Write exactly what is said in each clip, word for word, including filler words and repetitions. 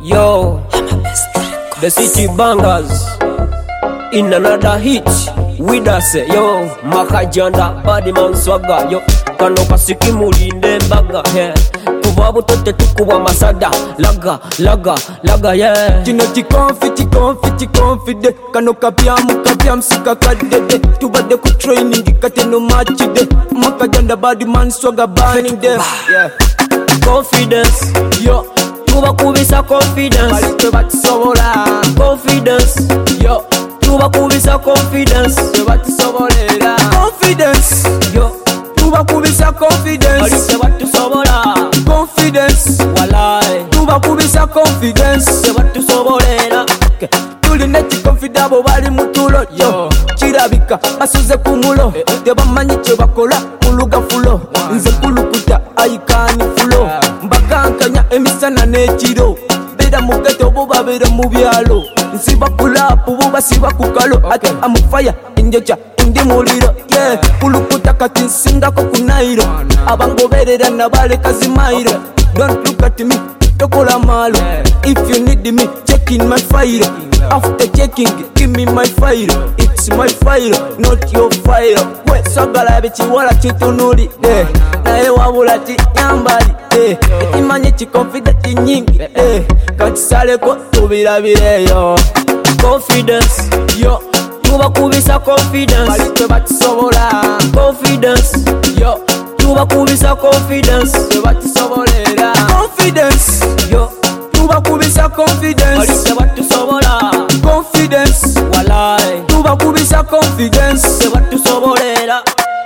Yo, the city bangers in another hit with us. Yo, Makajanda, Badman Swagger. Yo, kano kasiki mulinde mbaga. Yeah, kuva butote tukuwa masada. Laga, laga, laga. Yeah, Tino ti konfi, ti konfi, ti konfide. Kano kapya mukapya msika kadede. Tubade ku training kate no machide. Makajanda Badman Swagger banning them. Yeah, confidence. yo. Tuba kubisa confidence. Balite batisobola. Confidence. Yo, Tuba kubisa confidence. batisobolera. Confidence. Yo, Tuba kubisa confidence. balite batusobola. Confidence. Walai, Tuba kubisa confidence. batusobolera. Tulina kikonfidabo bali mutulo. Yo, kirabika basuze ku mulo. Tebamanyi kye bakola muluga fulo. Nze kulukuta ayikani fulo. Mbakankanya emisana n'ekiro. Bera mu ghetto bo babera mu byalo. Nsiba kulapu bo basiba ku kalo. Ati amufaya enjoja ndi muliro. Yeah, kulukuta kati nsingako ku nairo. Abangoberera nabale kazimairo. Don't look at me, tokola malo. If you need me, check in my file. After checking, give me my file. It's my file, not your file. We sagala bichiwala chitunuli. Eh, nae wabula chi nyambali. Eh, etimanye chi confidence nyingi. Eh, katisale ko tubirabireyo. Confidence. Yo, Tuba kubisa confidence. balite batisobola. Confidence. Yo, Tuba kubisa confidence. batisobolera. Confidence. Yo, Tuba kubisa confidence. balite batusobola. Confidence. Walai, Tuba kubisa confidence. batusobolera.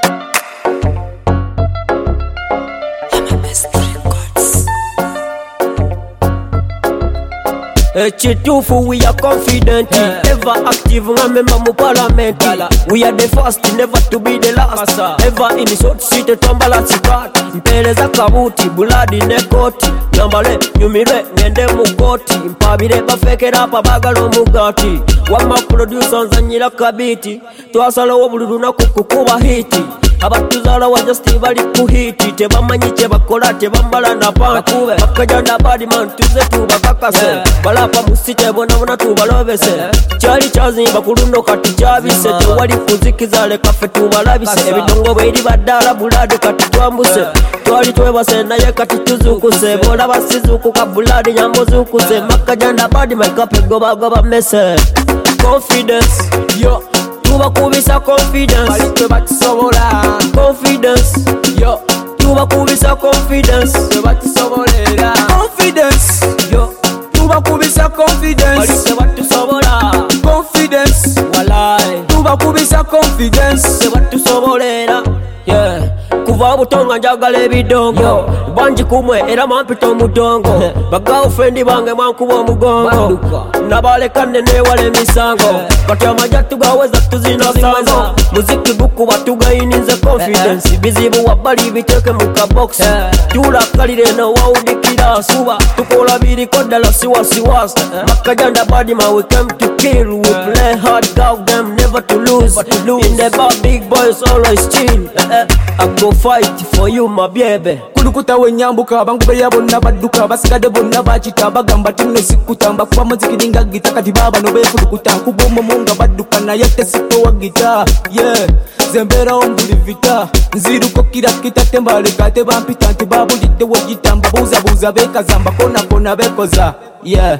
Ekituufu we are confident, Yeah. ever active nga member mu parliament. We are the first, never to be the last. Masa. Ever in the short seat twambala sikati. Mpereza kabuti, buladi ne koti. Nyambale, nyumire, ngende mu koti. Mpabire bafekera apa bagala omugati. Wama producer nzanyira kabiti. Twasalawo buli lunaku kukuba hiti. Abatuzaala wa just bali ku hiti. Tebamanyi kye bakola, tebambala na panti. Makajanda Badman tuze tubakakase. Yeah. Balapa musite bona bona tubalobese. Kyali kyazimba ku luno kati kyabise. Tewali kuzikiza leka ffe tubalabise. Ebidongo bweri baddala bulade kati twambuse. Twali twebase naye kati tuzukuse. Bola basizukuka bulade nyambo zukuse. Makajanda Badman kape goba goba mese. Confidence. Yo, Tuba kubisa confidence. balite batisobola. Confidence. Yo, Tuba kubisa confidence. batisobolera. Confidence. Yo, Tuba kubisa confidence. balite batusobola. Confidence. Walai, Tuba kubisa confidence. batusobolera. Yeah, kuva butonga njagala ebidongo. Banji kumwe era mampita omudongo. Bagirlfriend bange mwankuba omugongo. Nabaleka nenewala emisango. Kati amajatu gaweza tuzina sango. Muziki gukuba tugayinize confidence. Bizibu wabbali biteke mu kabox. Tulakalire nowawulikira suba. Tukola biriko ddala siwasiwasi. Makajanda Badman we came to kill. We play hard, girl them never to lose. In the bar big boys always chill. I go fight for you my baby. Kulukuta wenyambuka bangubeya bonna badduka basigade bonna bakita bagamba tino sikutamba kuba muziki ninga gita kati baba no bekulukuta kubomo munga badduka naye tesiko wa gita. Yeah, zembera ombuli vita nziruko kira kita tembale kate bampita nti babulidde wogitamba buza buza bekazamba kona kona bekoza. Yeah,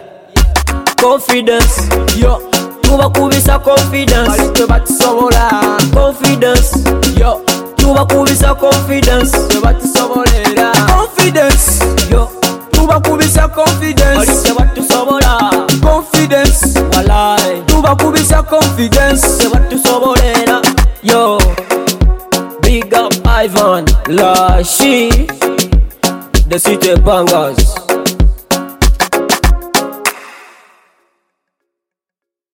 Confidence. yo, Tuba kubisa confidence. balite batisobola. Confidence. Yo, Tuba kubisa confidence. batisobolera. Confidence. Yo, Tuba kubisa confidence. balite batusobola. Confidence. Walai, Tuba kubisa confidence. batusobolera. Yo, big up Ivan Lashi, the city bangers.